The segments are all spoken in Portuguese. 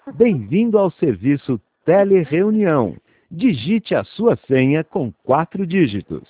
Bem-vindo ao serviço Telereunião. Digite a sua senha com 4 dígitos.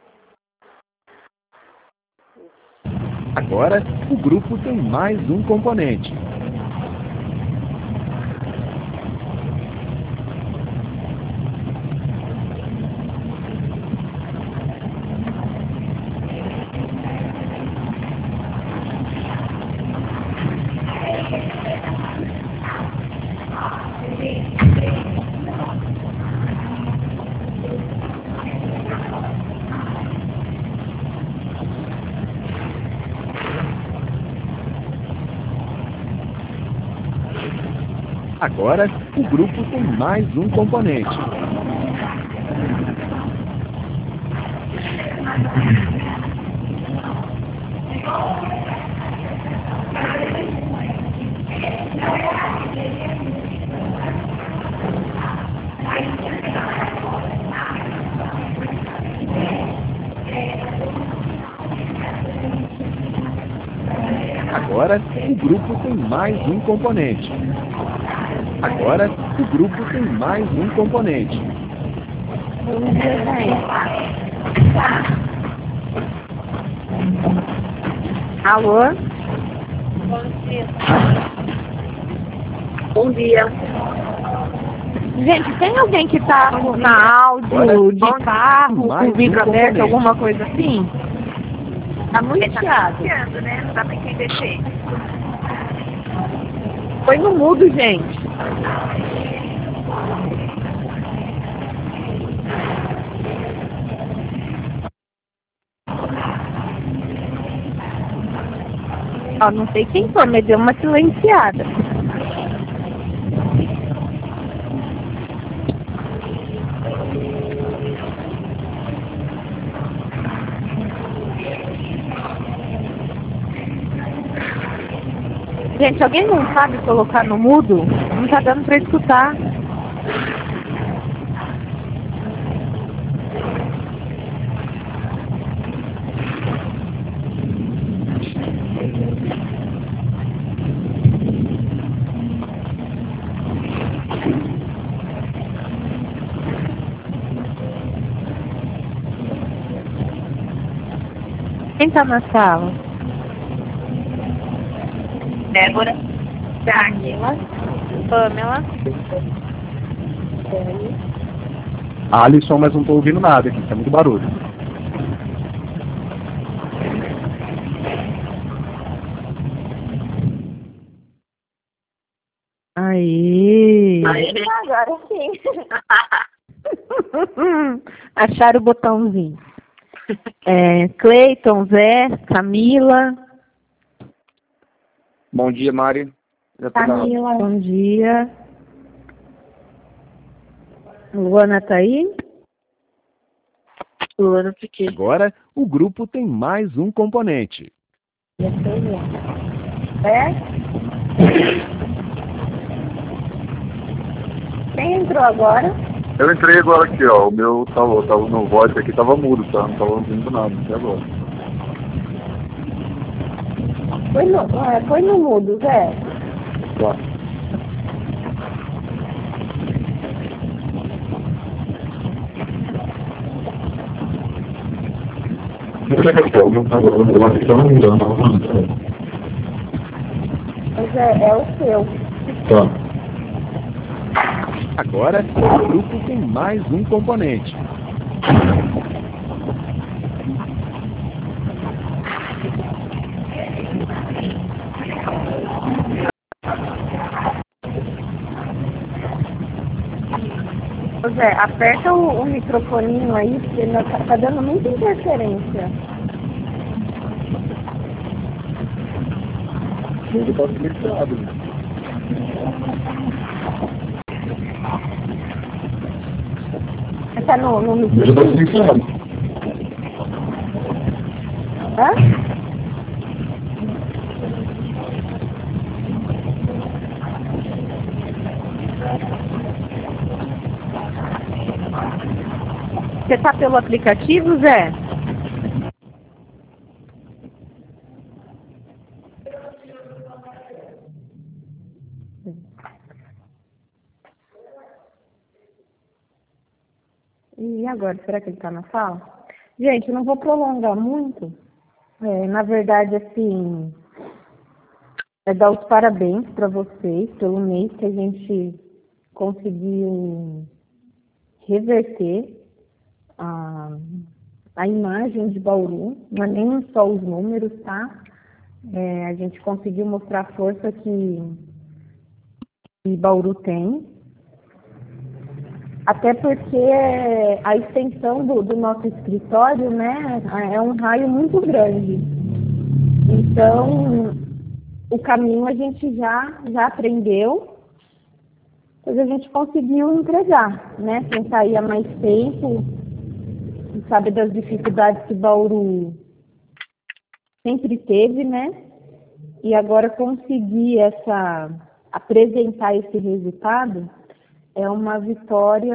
Agora, o grupo tem mais um componente. Agora, o grupo tem mais um componente. Agora, o grupo tem mais um componente. Agora, o grupo tem mais um componente. Alô? Bom dia. Bom dia. Gente, tem alguém que tá na áudio de carro, com vidro aberto, alguma coisa assim? Tá muito chiado. Né? Não dá pra entender direito. Foi no mudo, gente. Ó, não sei quem foi, mas deu uma silenciada. Gente, alguém não sabe colocar no mudo? Não tá dando pra escutar. Quem tá na sala? Débora. Camila. Pamela. Alisson, mas não tô ouvindo nada aqui, tá muito barulho. Aí. Agora sim. Acharam o botãozinho. Cleiton, Zé, Camila. Bom dia, Mari. Camila. Bom dia. Luana tá aí? Luana fiquei. Agora, o grupo tem mais um componente. Quem entrou agora? Eu entrei agora aqui, ó. O meu tava no voz aqui, tava mudo, tá? Não tava ouvindo nada até agora. Foi no mudo, Zé. Tá. Mas é o seu. Tá. Agora, o grupo tem mais um componente. Zé, aperta o microfoninho aí, porque tá dando muita interferência. Ele tá silenciado. Tá no Ele microfone? tá silenciado. Hã? Você tá pelo aplicativo, Zé? E agora, será que ele está na sala? Gente, eu não vou prolongar muito. Na verdade, assim, dar os parabéns para vocês pelo mês que a gente conseguiu reverter a imagem de Bauru, não é nem só os números, tá? A gente conseguiu mostrar a força que Bauru tem. Até porque a extensão do nosso escritório, né, é um raio muito grande. Então, o caminho a gente já aprendeu, mas a gente conseguiu entregar, né? Quem está aí há mais tempo sabe das dificuldades que Bauru sempre teve, né? E agora conseguir apresentar esse resultado é uma vitória,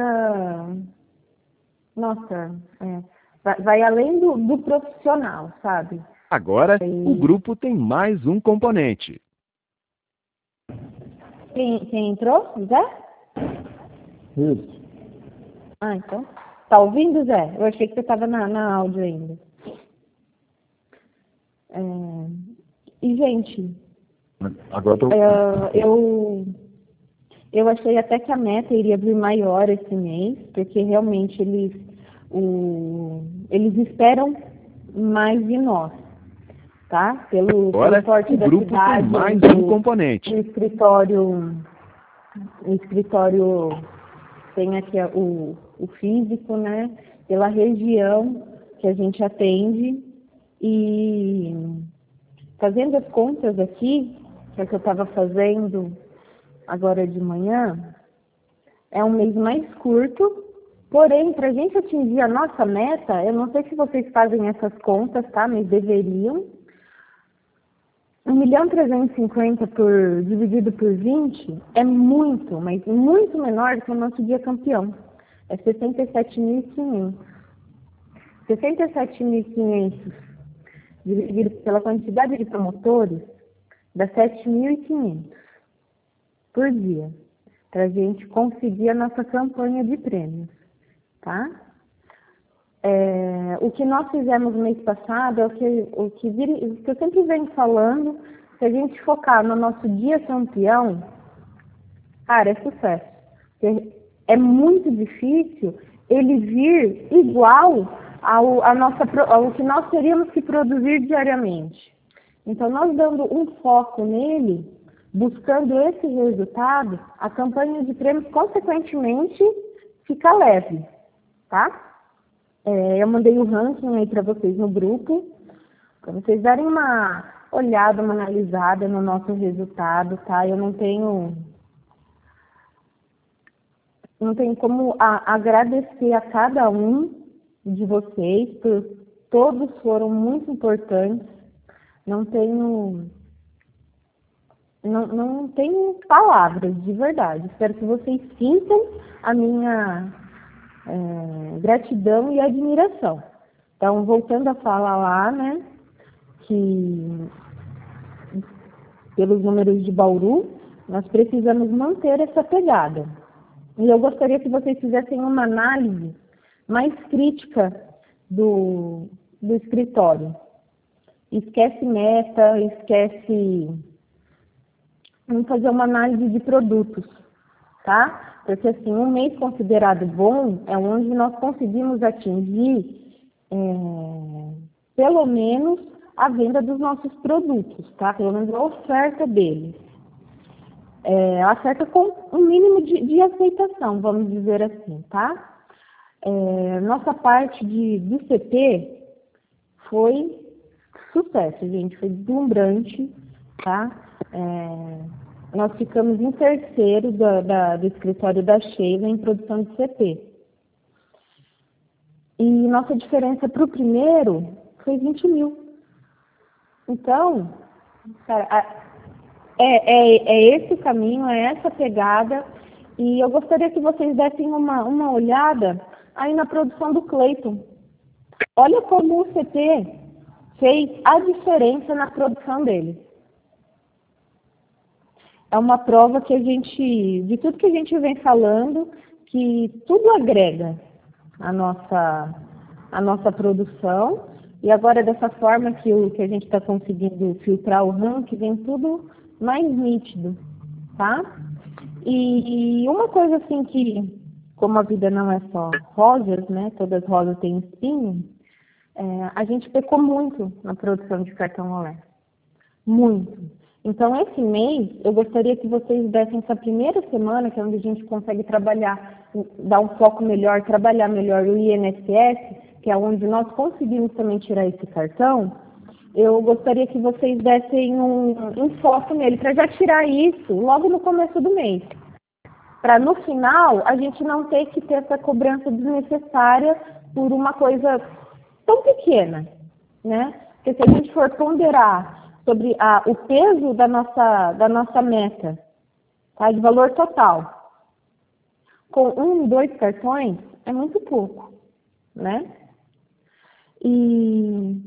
nossa, vai além do profissional, sabe? Agora, o grupo tem mais um componente. Quem entrou? Zé? Isso. Então. Tá ouvindo, Zé? Eu achei que você estava na áudio ainda. E, gente, Agora eu achei até que a meta iria vir maior esse mês, porque realmente eles esperam mais de nós, tá? Pelo porte o da grupo cidade, tem mais um componente. O escritório tem aqui o físico, né? Pela região que a gente atende. E fazendo as contas aqui, que é o que eu estava fazendo agora de manhã, é um mês mais curto, porém, para a gente atingir a nossa meta, eu não sei se vocês fazem essas contas, tá? Mas deveriam. 1.350.000 dividido por 20 é muito, mas muito menor do que o nosso dia campeão. É 67.500. 67.500 dividido pela quantidade de promotores dá 7.500 por dia, para a gente conseguir a nossa campanha de prêmios, tá? O que nós fizemos no mês passado é o que eu sempre venho falando, se a gente focar no nosso dia campeão, cara, é sucesso. É muito difícil ele vir igual ao que nós teríamos que produzir diariamente. Então, nós dando um foco nele, buscando esse resultado, a campanha de prêmios, consequentemente, fica leve, tá? Eu mandei o ranking aí para vocês no grupo, para vocês darem uma olhada, uma analisada no nosso resultado, tá? Eu não tenho como agradecer a cada um de vocês, todos foram muito importantes. Não tenho palavras, de verdade. Espero que vocês sintam a minha gratidão e admiração. Então, voltando a falar lá, né, que pelos números de Bauru, nós precisamos manter essa pegada. E eu gostaria que vocês fizessem uma análise mais crítica do escritório. Esquece meta, vamos fazer uma análise de produtos, tá? Porque, assim, um mês considerado bom é onde nós conseguimos atingir, pelo menos, a venda dos nossos produtos, tá? Pelo menos a oferta deles. A oferta com um mínimo de aceitação, vamos dizer assim, tá? Nossa parte do CP foi sucesso, gente, foi deslumbrante, tá? Nós ficamos em terceiro do escritório da Sheila em produção de CP. E nossa diferença para o primeiro foi 20 mil. Então, cara, esse o caminho, é essa pegada. E eu gostaria que vocês dessem uma olhada aí na produção do Cleiton. Olha como o CP fez a diferença na produção dele. É uma prova que de tudo que a gente vem falando, que tudo agrega. a nossa produção. E agora, dessa forma que a gente está conseguindo filtrar o ranking, vem tudo mais nítido, tá? E uma coisa assim que, como a vida não é só rosas, né? Todas rosas têm espinho, a gente pecou muito na produção de cartão Olé. Muito. Então, esse mês, eu gostaria que vocês dessem essa primeira semana, que é onde a gente consegue trabalhar, dar um foco melhor, trabalhar melhor o INSS, que é onde nós conseguimos também tirar esse cartão. Eu gostaria que vocês dessem um foco nele, para já tirar isso logo no começo do mês. Para no final, a gente não ter que ter essa cobrança desnecessária por uma coisa tão pequena, né? Porque se a gente for ponderar sobre o peso da nossa meta, tá? De valor total, com 1, 2 cartões, é muito pouco, né? E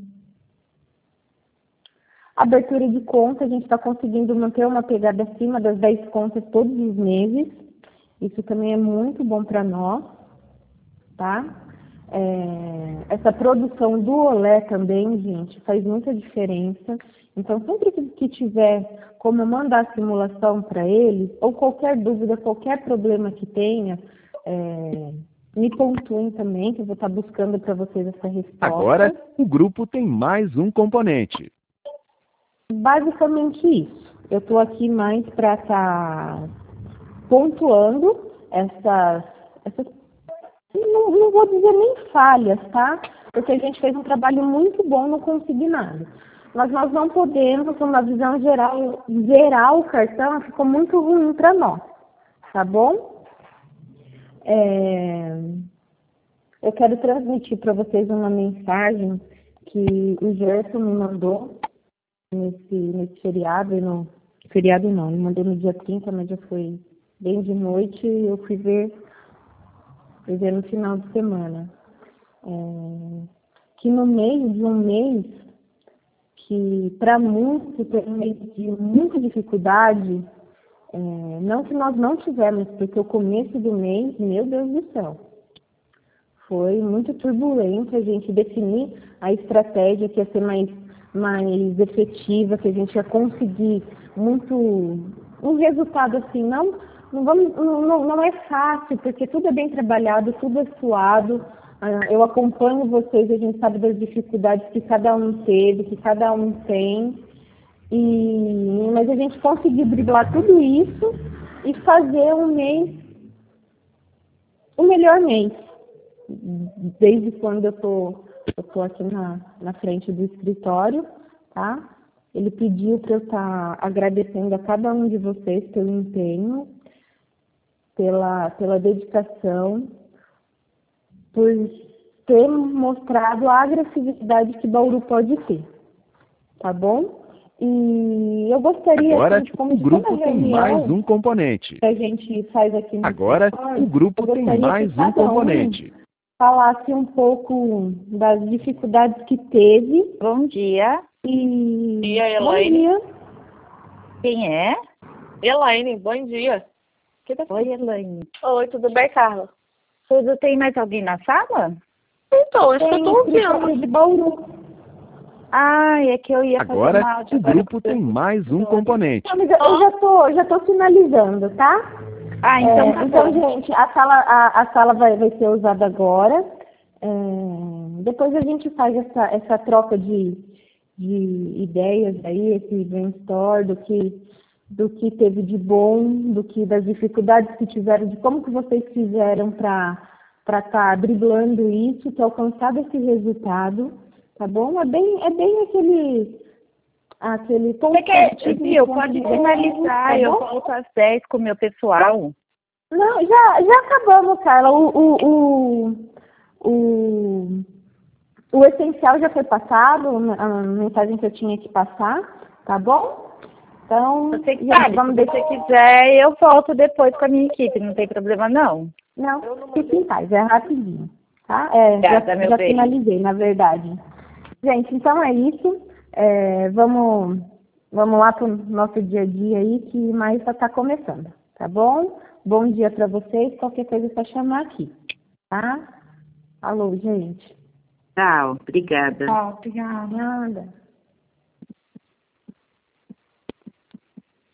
abertura de conta, a gente está conseguindo manter uma pegada acima das 10 contas todos os meses. Isso também é muito bom para nós, tá? Essa produção do Olé também, gente, faz muita diferença. Então, sempre que tiver como mandar a simulação para eles, ou qualquer dúvida, qualquer problema que tenha, me pontuem também, que eu vou estar buscando para vocês essa resposta. Agora, o grupo tem mais um componente. Basicamente isso. Eu estou aqui mais para estar pontuando essas não vou dizer nem falhas, tá? Porque a gente fez um trabalho muito bom no consignado. Mas nós não podemos, numa visão geral, zerar o cartão, ficou muito ruim para nós, tá bom? Eu quero transmitir para vocês uma mensagem que o Gerson me mandou nesse feriado, feriado não, ele mandou no dia 30, mas já foi bem de noite, e eu fui ver no final de semana. Que no meio de um mês, que para muitos tem um mês de muita dificuldade, não que nós não tivemos, porque o começo do mês, meu Deus do céu, foi muito turbulento a gente definir a estratégia que ia ser mais efetiva, que a gente ia conseguir um resultado assim, não é fácil, porque tudo é bem trabalhado, tudo é suado. Eu acompanho vocês, a gente sabe das dificuldades que cada um teve, que cada um tem. Mas a gente conseguiu driblar tudo isso e fazer um melhor mês. Desde quando eu tô aqui na frente do escritório, tá? Ele pediu para eu estar agradecendo a cada um de vocês pelo empenho, pela dedicação, por ter mostrado a agressividade que Bauru pode ter, tá bom? E eu gostaria... Agora, o grupo tem mais um componente. Que a gente faz aqui no Agora, o grupo tem mais um componente. Falasse um pouco das dificuldades que teve. Bom dia. Bom dia, Elaine. Bom dia. Quem é? Elaine, bom dia. Oi, Elaine. Oi, tudo bem, Carla? Tudo, tem mais alguém na sala? Então, isso que eu tô ouvindo. De Bauru. É que eu ia Agora, fazer uma áudio. o grupo tem mais um componente. Não, mas eu já tô finalizando, tá? Então tá então, bom. gente, a sala vai ser usada agora. Depois a gente faz essa troca de ideias aí, esse brainstorm do que teve de bom, das dificuldades que tiveram, de como que vocês fizeram para estar driblando isso, para alcançar esse resultado, tá bom? É bem aquele ponto. Você quer, viu? Pode finalizar, tá eu bom? volto às 10 com o meu pessoal. Não, já acabamos, Carla. O essencial já foi passado, a mensagem que eu tinha que passar, tá bom? Então, Você já sabe, vamos se você quiser, eu volto depois com a minha equipe, não tem problema não. Não, fique em paz, é rapidinho, tá? Obrigada, Já finalizei, na verdade. Gente, então é isso. Vamos lá para o nosso dia a dia aí, que mais está começando, tá bom? Bom dia para vocês, qualquer coisa é só chamar aqui, tá? Alô, gente. Tchau, obrigada. Tchau, obrigada. Nada.